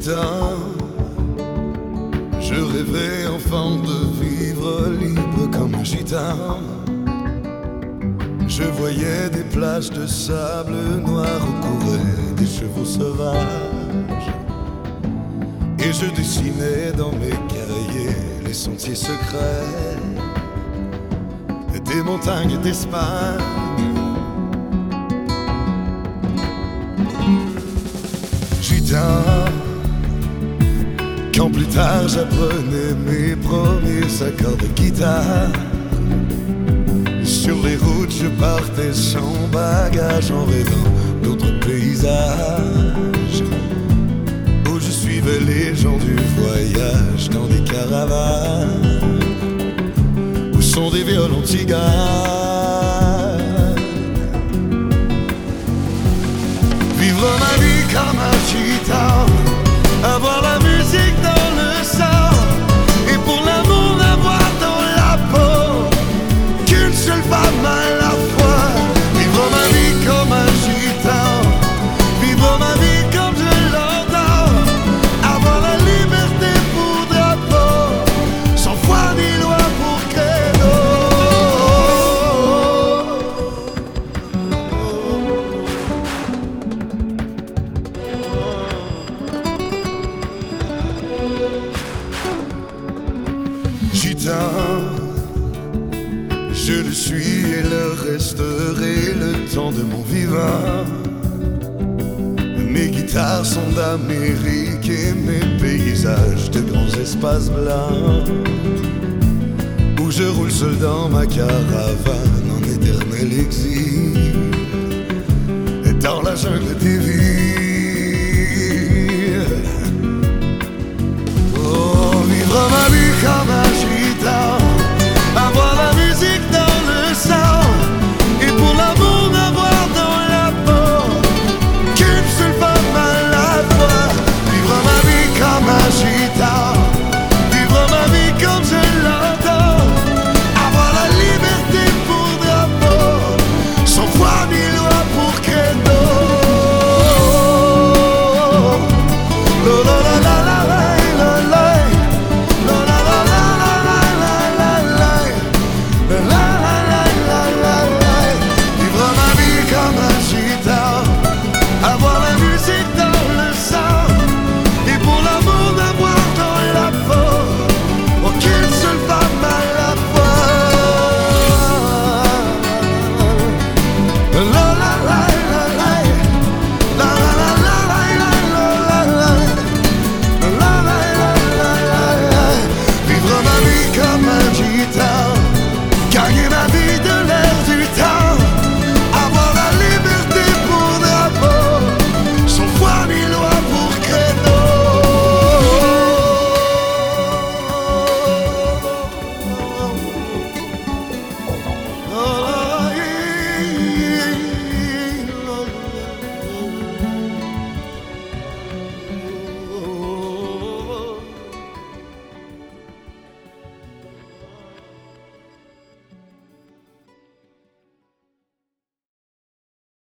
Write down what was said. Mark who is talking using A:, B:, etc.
A: gitan, je rêvais enfant de vivre libre comme un gitan. Je voyais des plages de sable noir où couraient des chevaux sauvages. Et je dessinais dans mes cahiers les sentiers secrets des montagnes d'Espagne. Gitan, quand plus tard j'apprenais mes premiers accords de guitare, sur les routes je partais sans bagage en rêvant d'autres paysages, où je suivais les gens du voyage dans des caravanes où sont des violons tziganes. Vivre ma vie comme un gitan, avoir la musique dans le sang, et pour l'amour n'avoir dans la peau qu'une seule femme à la fois. Vivre ma vie comme un gitan, vivre ma vie comme je l'entends, avoir la liberté pour drapeau, sans foi ni loi pour credo. Gitan, je le suis et le resterai le temps de mon vivant. Mes guitares sont d'Amérique et mes paysages de grands espaces blancs, où je roule seul dans ma caravane en éternel exil, et dans la jungle des villes. Oh, vivre ma vie comme un gitan, avoir la musique dans le sang, et pour l'amour n'avoir dans la peau qu'une seule femme à la fois. Vivre ma vie comme un gitan, vivre ma vie comme je l'entends, avoir la liberté pour drapeau, sans foi ni loi pour credo. La la la la la la la. Vivre ma vie comme un gitan, avoir la musique dans le sang, et pour l'amour n'avoir dans la peau aucune seule femme à la fois. La la la la la, la la la la la la, la la la la la. Vivre ma vie comme un gitan,